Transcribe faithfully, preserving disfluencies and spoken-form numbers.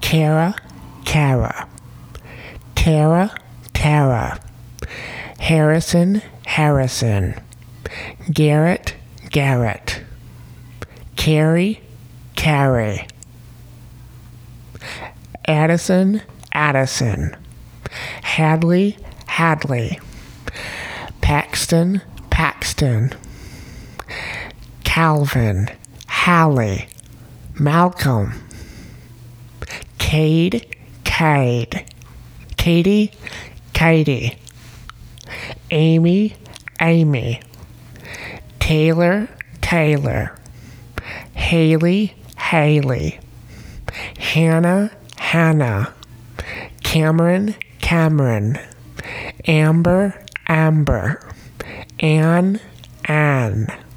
Kara, Kara. Tara, Tara. Harrison, Harrison. Garrett, Garrett. Carrie, Carrie. Addison, Addison. Hadley, Hadley. Paxton, Paxton. Calvin, Hallie. Malcolm. Cade, Cade. Katie, Katie. Amy, Amy. Taylor, Taylor. Haley, Haley. Hannah, Hannah. Cameron, Cameron. Amber, Amber. Anne, Anne.